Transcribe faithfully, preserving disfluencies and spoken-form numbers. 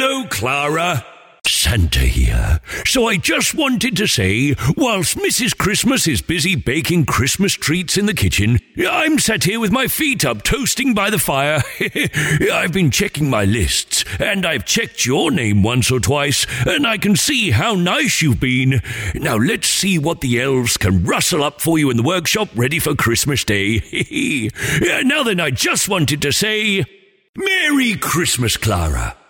Hello, Clara. Santa here. So I just wanted to say, whilst Missus Christmas is busy baking Christmas treats in the kitchen, I'm sat here with my feet up toasting by the fire. I've been checking my lists, and I've checked your name once or twice, and I can see how nice you've been. Now let's see what the elves can rustle up for you in the workshop ready for Christmas Day. Now then, I just wanted to say, Merry Christmas, Clara.